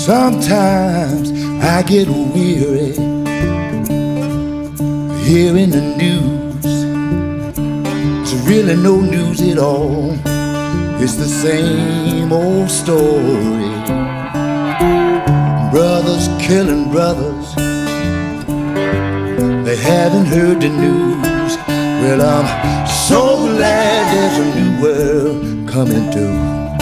Sometimes I get weary hearing the news. It's really no news at all. It's the same old story. Brothers killing brothers. They haven't heard the news. Well, I'm so glad there's a new world coming through.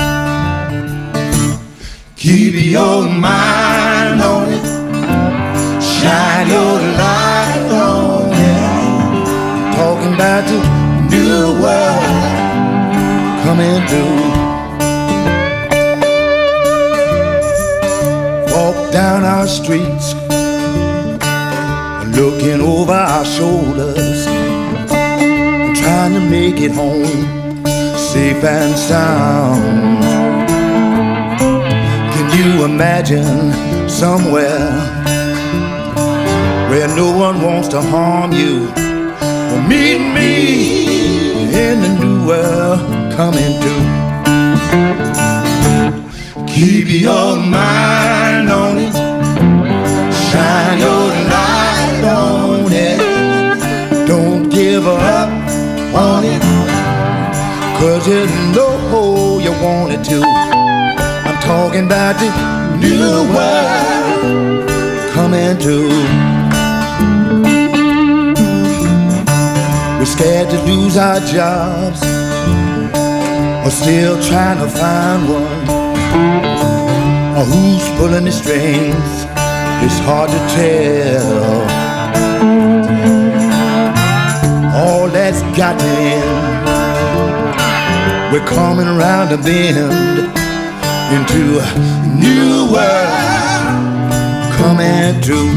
Keep your mind on it, shine your light on it. Talking about the new world coming through. Walk down our streets, looking over our shoulders, trying to make it home safe and sound. You imagine somewhere where no one wants to harm you. Well, meet me in the new world coming through. Keep your mind on it, shine your light on it. Don't give up on it, 'cause you know you want it to. Talking about the new world coming through. We're scared to lose our jobs, or still trying to find one. Or who's pulling the strings, it's hard to tell. All that's got to end. We're coming around the bend into a new world coming through.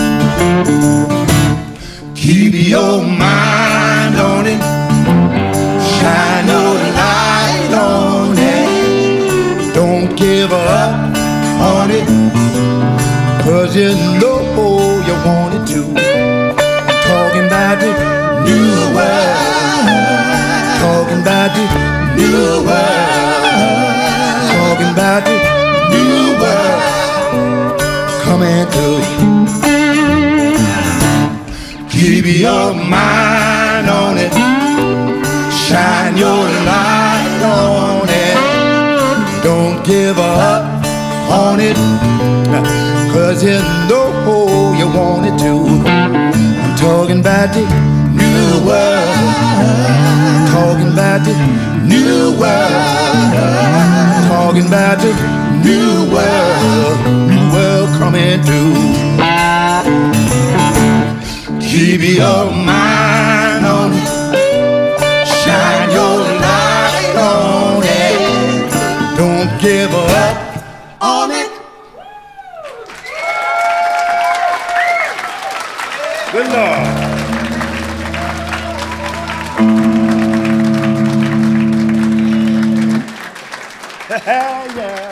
Keep your mind on it, shine your light on it. Don't give up on it, 'cause you know you want it to. I'm talking about the new world, talking about the new world, talking about the new world coming through. Keep your mind on it, shine your light on it. Don't give up on it, 'cause you know you want it to. I'm talking about the new world, talking about the new world, talking about the new world coming through. Keep your mind on it, shine your light on it. Don't give up on it. Good Lord. Yeah.